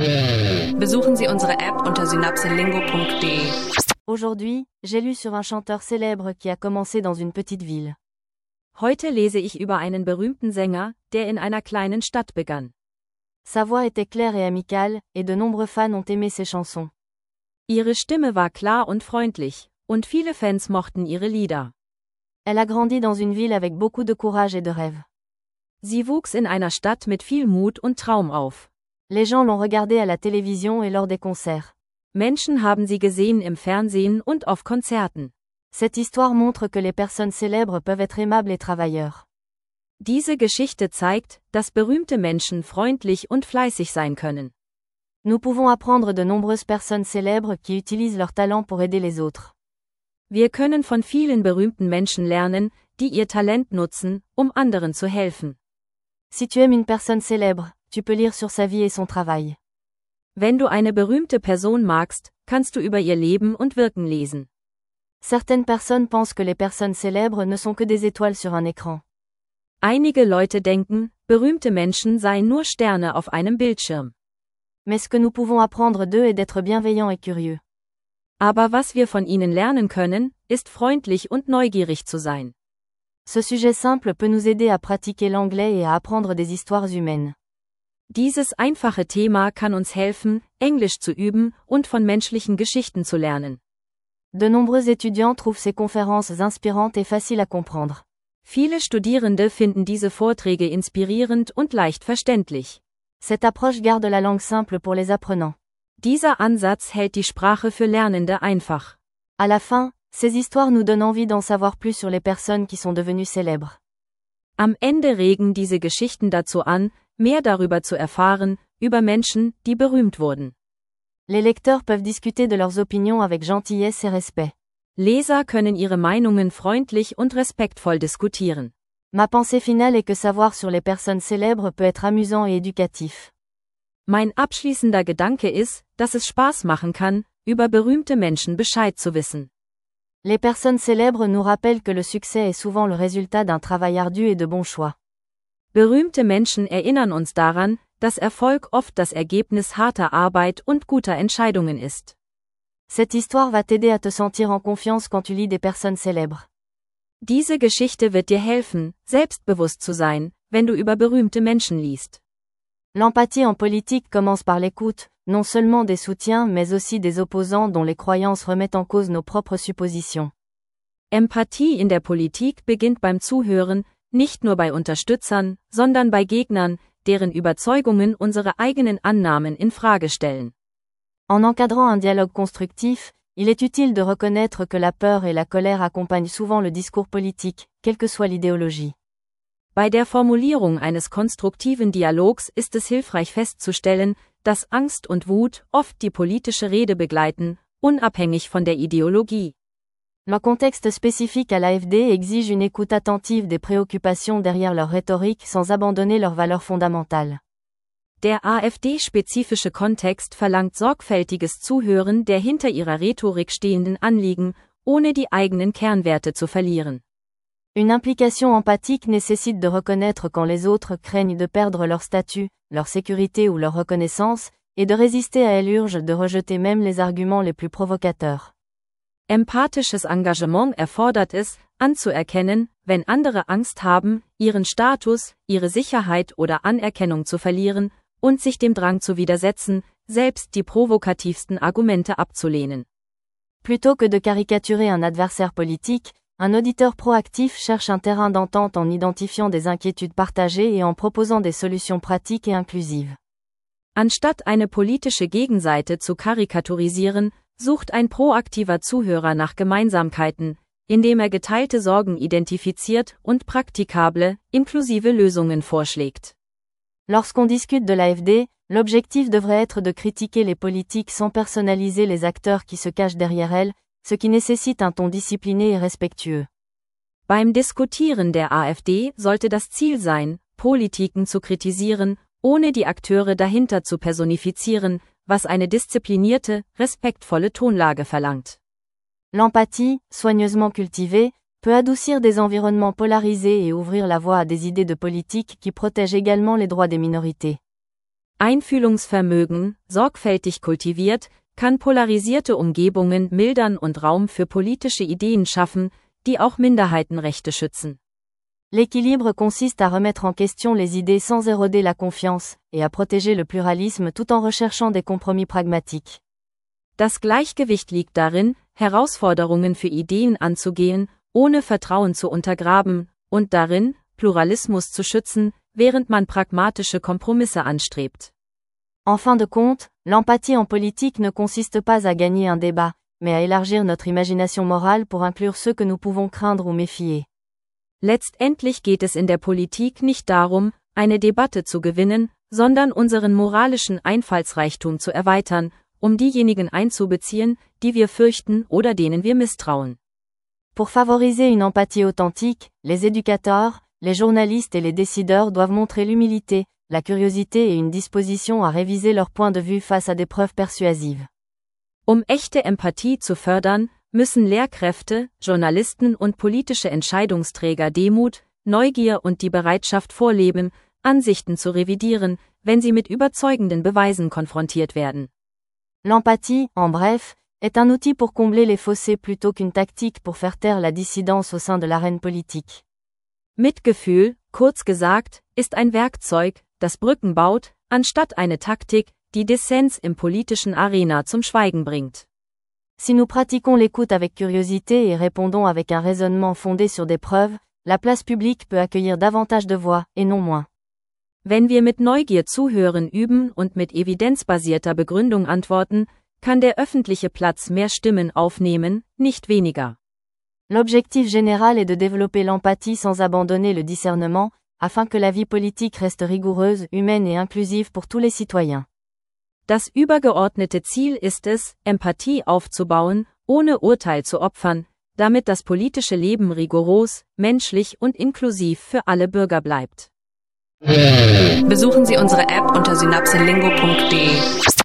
Besuchen Sie unsere App unter synapselingo.de. Aujourd'hui, j'ai lu sur un chanteur célèbre qui a commencé dans une petite ville. Heute lese ich über einen berühmten Sänger, der in einer kleinen Stadt begann. Sa voix était claire et amicale, et de nombreux fans ont aimé ses chansons. Ihre Stimme war klar und freundlich, und viele Fans mochten ihre Lieder. Elle a grandi dans une ville avec beaucoup de courage et de rêve. Sie wuchs in einer Stadt mit viel Mut und Traum auf. Les gens l'ont regardée à la télévision et lors des concerts. Menschen haben sie gesehen im Fernsehen und auf Konzerten. Cette histoire montre que les personnes célèbres peuvent être aimables et travailleurs. Diese Geschichte zeigt, dass berühmte Menschen freundlich und fleißig sein können. Nous pouvons apprendre de nombreuses personnes célèbres qui utilisent leur talent pour aider les autres. Wir können von vielen berühmten Menschen lernen, die ihr Talent nutzen, um anderen zu helfen. Si tu aimes une personne célèbre, tu peux lire sur sa vie et son travail. Wenn du eine berühmte Person magst, kannst du über ihr Leben und Wirken lesen. Certaines personnes pensent que les personnes célèbres ne sont que des étoiles sur un écran. Einige Leute denken, berühmte Menschen seien nur Sterne auf einem Bildschirm. Mais ce que nous pouvons apprendre d'eux est d'être bienveillants et curieux. Aber was wir von ihnen lernen können, ist freundlich und neugierig zu sein. Ce sujet simple peut nous aider à pratiquer l'anglais et à apprendre des histoires humaines. Dieses einfache Thema kann uns helfen, Englisch zu üben und von menschlichen Geschichten zu lernen. De nombreux étudiants trouvent ces conférences inspirantes et faciles à comprendre. Viele Studierende finden diese Vorträge inspirierend und leicht verständlich. Cette approche garde la langue simple pour les apprenants. Dieser Ansatz hält die Sprache für Lernende einfach. À la fin, ces histoires nous donnent envie d'en savoir plus sur les personnes qui sont devenues célèbres. Am Ende regen diese Geschichten dazu an, mehr darüber zu erfahren, über Menschen, die berühmt wurden. Les lecteurs peuvent discuter de leurs opinions avec gentillesse et respect. Leser können ihre Meinungen freundlich und respektvoll diskutieren. Ma pensée finale est que savoir sur les personnes célèbres peut être amusant et éducatif. Mein abschließender Gedanke ist, dass es Spaß machen kann, über berühmte Menschen Bescheid zu wissen. Les personnes célèbres nous rappellent que le succès est souvent le résultat d'un travail ardu et de bons choix. Berühmte Menschen erinnern uns daran, dass Erfolg oft das Ergebnis harter Arbeit und guter Entscheidungen ist. Cette histoire va t'aider à te sentir en confiance quand tu lis des personnes célèbres. Diese Geschichte wird dir helfen, selbstbewusst zu sein, wenn du über berühmte Menschen liest. L'empathie en politique commence par l'écoute, non seulement des soutiens mais aussi des opposants dont les croyances remettent en cause nos propres suppositions. Empathie in der Politik beginnt beim Zuhören, nicht nur bei Unterstützern, sondern bei Gegnern, deren Überzeugungen unsere eigenen Annahmen in Frage stellen. En encadrant un dialogue constructif, il est utile de reconnaître que la peur et la colère accompagnent souvent le discours politique, quelle que soit l'idéologie. Bei der Formulierung eines konstruktiven Dialogs ist es hilfreich festzustellen, dass Angst und Wut oft die politische Rede begleiten, unabhängig von der Ideologie. Le contexte spécifique à l'AfD exige une écoute attentive des préoccupations derrière leur rhétorique sans abandonner leurs valeurs fondamentales. Der AfD-spezifische Kontext verlangt sorgfältiges Zuhören der hinter ihrer Rhetorik stehenden Anliegen, ohne die eigenen Kernwerte zu verlieren. Une implication empathique nécessite de reconnaître quand les autres craignent de perdre leur statut, leur sécurité ou leur reconnaissance, et de résister à elle urge de rejeter même les arguments les plus provocateurs. Empathisches Engagement erfordert es, anzuerkennen, wenn andere Angst haben, ihren Status, ihre Sicherheit oder Anerkennung zu verlieren, und sich dem Drang zu widersetzen, selbst die provokativsten Argumente abzulehnen. Plutôt que de caricaturer un adversaire politique, un auditeur proactif cherche un terrain d'entente en identifiant des inquiétudes partagées et en proposant des solutions pratiques et inclusives. Anstatt eine politische Gegenseite zu karikaturisieren, sucht ein proaktiver Zuhörer nach Gemeinsamkeiten, indem er geteilte Sorgen identifiziert und praktikable, inklusive Lösungen vorschlägt. Lorsqu'on discute de l'AfD, l'objectif devrait être de critiquer les politiques sans personnaliser les acteurs qui se cachent derrière elles, ce qui nécessite un ton discipliné et respectueux. Beim Diskutieren der AfD sollte das Ziel sein, Politiken zu kritisieren, ohne die Akteure dahinter zu personifizieren, was eine disziplinierte, respektvolle Tonlage verlangt. L'empathie, soigneusement cultivée, peut adoucir des environnements polarisés et ouvrir la voie à des idées de politique qui protègent également les droits des minorités. Einfühlungsvermögen, sorgfältig kultiviert, kann polarisierte Umgebungen mildern und Raum für politische Ideen schaffen, die auch Minderheitenrechte schützen. L'équilibre consiste à remettre en question les idées sans éroder la confiance, et à protéger le pluralisme tout en recherchant des compromis pragmatiques. Das Gleichgewicht liegt darin, Herausforderungen für Ideen anzugehen, ohne Vertrauen zu untergraben, und darin, Pluralismus zu schützen, während man pragmatische Kompromisse anstrebt. En fin de compte, l'empathie en politique ne consiste pas à gagner un débat, mais à élargir notre imagination morale pour inclure ceux que nous pouvons craindre ou méfier. Letztendlich geht es in der Politik nicht darum, eine Debatte zu gewinnen, sondern unseren moralischen Einfallsreichtum zu erweitern, um diejenigen einzubeziehen, die wir fürchten oder denen wir misstrauen. Pour favoriser une empathie authentique, les éducateurs, les journalistes et les décideurs doivent montrer l'humilité, la curiosité et une disposition à réviser leur point de vue face à des preuves persuasives. Um echte Empathie zu fördern, müssen Lehrkräfte, Journalisten und politische Entscheidungsträger Demut, Neugier und die Bereitschaft vorleben, Ansichten zu revidieren, wenn sie mit überzeugenden Beweisen konfrontiert werden. L'empathie, en bref, est un outil pour combler les fossés plutôt qu'une tactique pour faire taire la dissidence au sein de l'arène politique. Mitgefühl, kurz gesagt, ist ein Werkzeug, das Brücken baut, anstatt eine Taktik, die Dissens im politischen Arena zum Schweigen bringt. Si nous pratiquons l'écoute avec curiosité et répondons avec un raisonnement fondé sur des preuves, la place publique peut accueillir davantage de voix, et non moins. Wenn wir mit Neugier zuhören üben und mit evidenzbasierter Begründung antworten, kann der öffentliche Platz mehr Stimmen aufnehmen, nicht weniger. L'objectif général est de développer l'empathie sans abandonner le discernement, afin que la vie politique reste rigoureuse, humaine et inclusive pour tous les citoyens. Das übergeordnete Ziel ist es, Empathie aufzubauen, ohne Urteil zu opfern, damit das politische Leben rigoros, menschlich und inklusiv für alle Bürger bleibt. Besuchen Sie unsere App unter synapselingo.de.